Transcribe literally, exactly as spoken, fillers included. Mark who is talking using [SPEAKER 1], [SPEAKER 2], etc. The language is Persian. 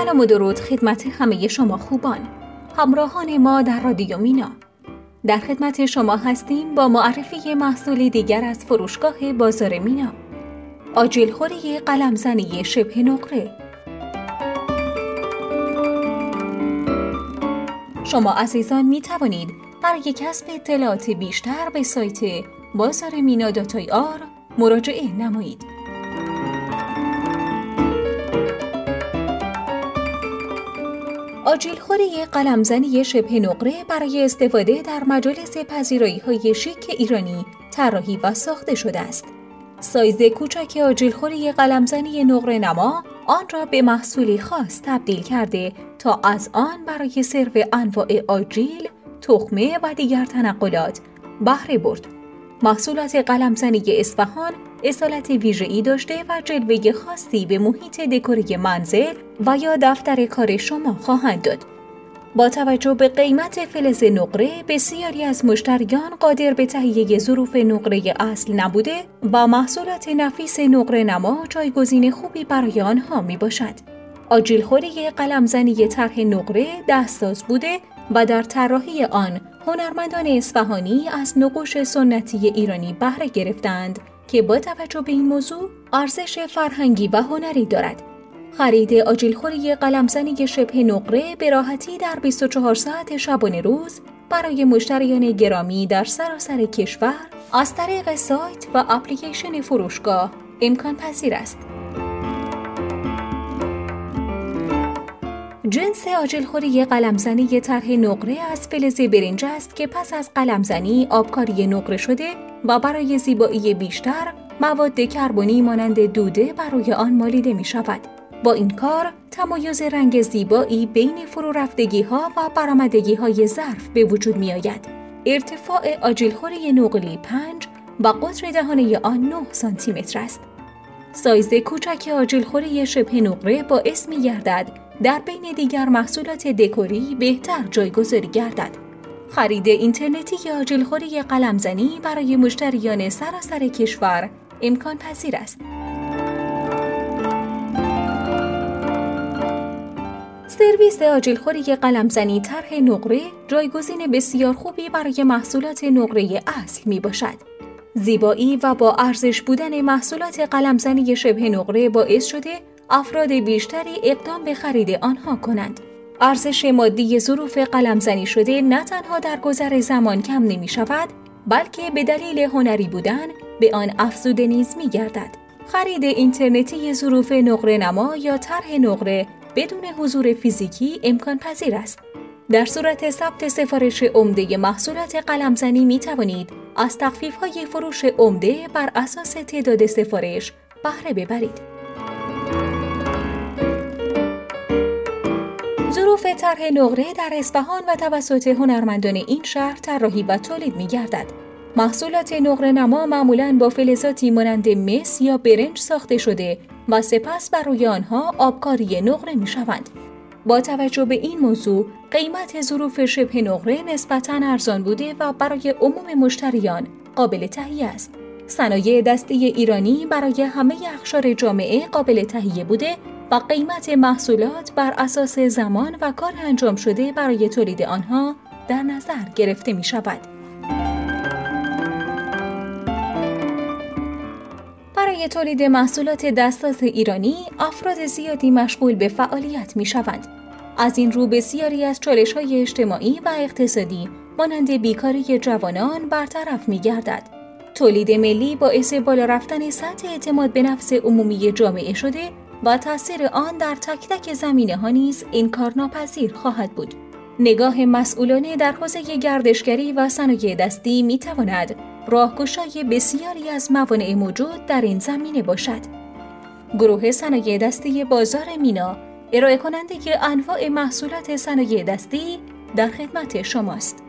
[SPEAKER 1] سلام و درود خدمت همه شما خوبان، همراهان ما در رادیو مینا. در خدمت شما هستیم با معرفی محصول دیگر از فروشگاه بازار مینا. آجیلخوری قلمزنی شبه نقره. شما عزیزان می توانید برای کسب اطلاعات بیشتر به سایت بازار مینا دات آی آر مراجعه نمایید. آجیلخوری قلمزنی شبه نقره برای استفاده در مجالس پذیرایی‌های شیک ایرانی طراحی و ساخته شده است. سایز کوچک آجیلخوری قلمزنی نقره نما آن را به محصولی خاص تبدیل کرده تا از آن برای سرو انواع آجیل، تخمه و دیگر تنقلات بهره برد. محصولات قلمزنی اصفهان اصالت ویژه‌ای داشته و جلوه خاصی به محیط دکوری منزل و یا دفتر کار شما خواهند داد. با توجه به قیمت فلز نقره، بسیاری از مشتریان قادر به تهیه ظروف نقره اصل نبوده و محصولات نفیس نقره نما جایگزین خوبی برای آنها می باشد. آجیلخوری قلمزنی طرح نقره دستساز بوده و در طراحی آن هنرمندان اصفهانی از نقوش سنتی ایرانی بهره گرفتند که با توجه به این موضوع ارزش فرهنگی و هنری دارد. خرید آجیلخوری قلمزنی شبه نقره به راحتی در بیست و چهار ساعت شبانه روز برای مشتریان گرامی در سراسر کشور از طریق سایت و اپلیکیشن فروشگاه امکان پذیر است. جنس آجیلخوری قلمزنی طرح نقره از فلز برنج است که پس از قلمزنی آبکاری نقره شده و برای زیبایی بیشتر مواد کربنی مانند دوده بر روی آن مالیده می شود. با این کار تمایز رنگ زیبایی بین فرورفتگی‌ها و برآمدگی‌های ظرف به وجود می آید. ارتفاع آجیلخوری نقلی پنج و قطر دهانه آن نه سانتی متر است. سایز کوچک آجیلخوری شبه نقره باعث می گردد در بین دیگر محصولات دکوری بهتر جایگذاری گردد. خرید اینترنتی آجیلخوری قلمزنی برای مشتریان سراسر کشور امکان پذیر است. سرویس آجیلخوری قلمزنی طرح نقره جایگزین بسیار خوبی برای محصولات نقره اصل می باشد. زیبایی و با ارزش بودن محصولات قلمزنی شبه نقره باعث شده افراد بیشتری اقدام به خرید آنها کنند. ارزش مادی ظروف قلمزنی شده نه تنها در گذر زمان کم نمی شود، بلکه به دلیل هنری بودن به آن افزوده نیز می گردد. خرید اینترنتی ظروف نقره نما یا طرح نقره بدون حضور فیزیکی امکان پذیر است. در صورت ثبت سفارش عمده محصولات قلمزنی می توانید از تخفیف‌های فروش عمده بر اساس تعداد سفارش بهره ببرید. ظروف طرح نقره در اصفهان و توسط هنرمندان این شهر طراحی و تولید می گردد. محصولات نقره نما معمولاً با فلزاتی مانند مس یا برنج ساخته شده و سپس بر روی آنها آبکاری نقره می شوند. با توجه به این موضوع، قیمت ظروف شبه نقره نسبتاً ارزان بوده و برای عموم مشتریان قابل تهیه است. صنایع دستی ایرانی برای همه اقشار جامعه قابل تهیه بوده و قیمت محصولات بر اساس زمان و کار انجام شده برای تولید آنها در نظر گرفته می شود. برای تولید محصولات دستساز ایرانی افراد زیادی مشغول به فعالیت می شوند. از این رو بسیاری از چالش‌های اجتماعی و اقتصادی مانند بیکاری جوانان برطرف می گردد. تولید ملی باعث بالا رفتن سطح اعتماد به نفس عمومی جامعه شده و تأثیر آن در تک تک زمینه‌ها نیز انکارناپذیر خواهد بود. نگاه مسئولانه در حوزه گردشگری و صنایع دستی می‌تواند راهگشای بسیاری از موانع موجود در این زمینه باشد. گروه صنایع دستی بازار مینا ارائه کننده انواع محصولات صنایع دستی در خدمت شماست.